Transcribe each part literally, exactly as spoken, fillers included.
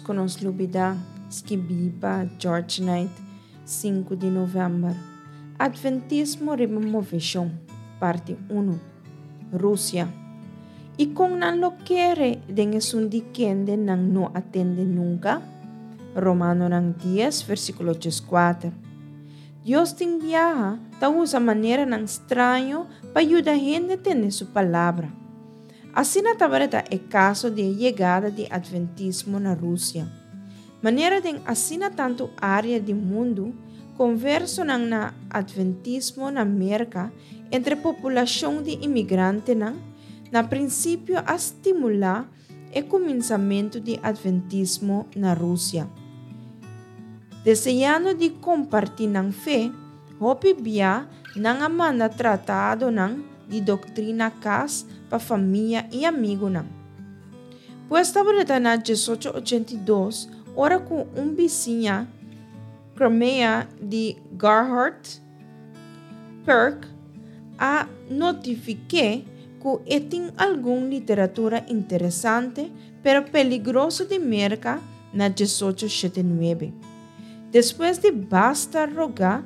con os lubida skibiba George Knight, cinco de novembro. Adventismo Removision, parte uno. Rusia. E kung nan lo quiere den sundikende nang no atende nunca? Romano nang diez, versículo cuatro. Dios te enviaja, ta usa manera nang estranho para ayudar a gente a entender su palabra. Assim na tabareta é caso de chegada de adventismo na Rússia. Maneira de assina tanto área do mundo, converso nang na adventismo na América entre população de imigrante nang, na princípio a estimular o começamento de adventismo na Rússia. Desejando de compartilhar nang fé, hope bia nang amanda tratado nang de doutrina cas para família e amigo nang. Pues tabareta na dezoito oitenta e dois, ora com um vizinha, Crimea de Gerhard Perk, a notifique que tem alguma literatura interessante, pero peligroso de merca na dezoito setenta e nove. Depois de basta rogar,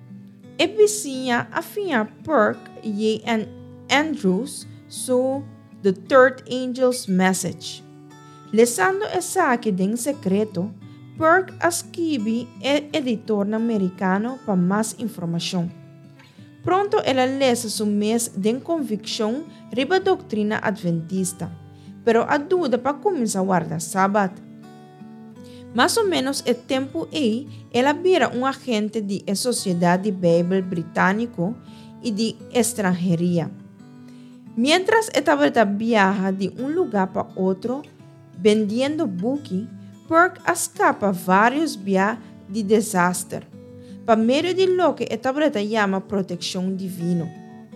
a vizinha afia Perk e Andrews so The Third Angel's Message. Lesando essa aqui em secreto, Perk escreve o editor americano para mais informação. Pronto ela lesa su mês de convicção riba a doutrina adventista, pero a dúvida para começar a guardar sábado. Mais ou menos o tempo aí, ela vira um agente de Sociedade Bíblica Britânico e de Estrangeria. Mientras estava viaja de um lugar para outro, vendendo buque, Perk escapa vários dias de desastre, para meio de lo que estava chama proteção divina.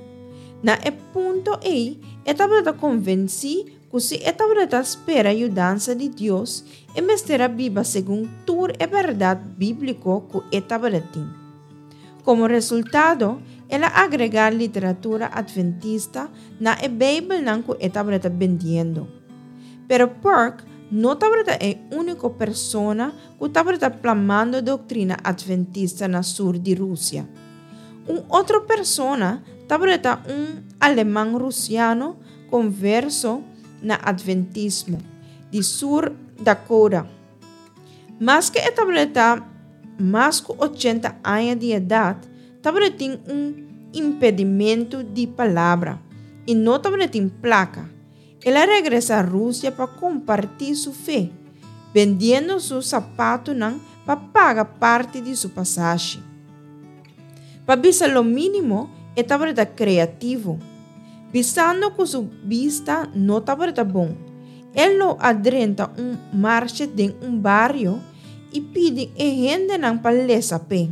Na e ponto aí, estava convencido que se estava espera a ajudança de Deus, e mestera viva segundo toda a verdade bíblica que estava tem. Como resultado, ela agrega literatura adventista na e Bíblia não que estava vendendo. Pero Perk não estava a única pessoa que estava plamando doutrina adventista na sul de Rússia. Uma outra pessoa estava um alemão russiano converso na adventismo de Sur Dakota. Mas que estava mais que oitenta anos de idade, estava tem um impedimento de palavra e não estava tem placa. Ela regressa à Rússia para compartilhar sua fé, vendendo seus sapatos para pagar parte de sua passagem. Para visar lo mínimo, estava criativo. Visando que sua vista não estava bom, ele adrenta um marcha de um barrio e pede a gente para ler pé.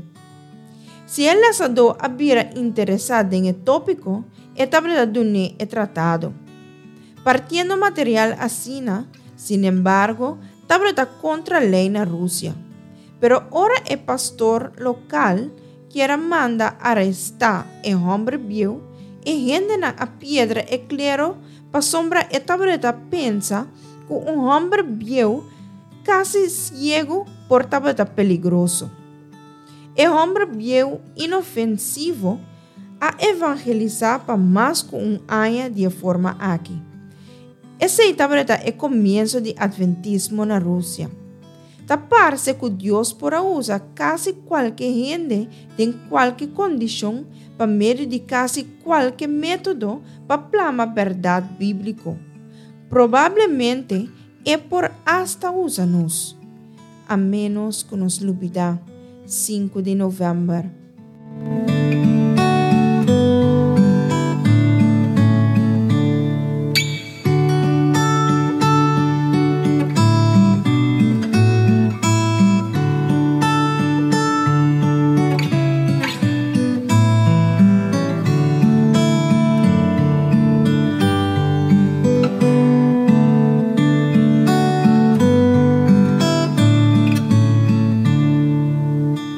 Se ele lançador havia interessado em tópico, estava dando o tratado. Partindo material assim, sin embargo, estava contra a lei na Rússia. Pero ora o pastor local quiera manda arrestar o homem viu e gente na a pedra e claro para sombra estava pensa que um homem viu quase cego por estava peligroso. O homem viu inofensivo a evangelizar para mais que um ano de forma aqui. Esse estava o começo de adventismo na Rússia. Ta parece que Deus pode usar quase qualquer gente em qualquer condição para meio de quase qualquer método para plasmar a verdade bíblica. Provavelmente é por hasta usa-nos. A menos que nos lubida, cinco de novembro.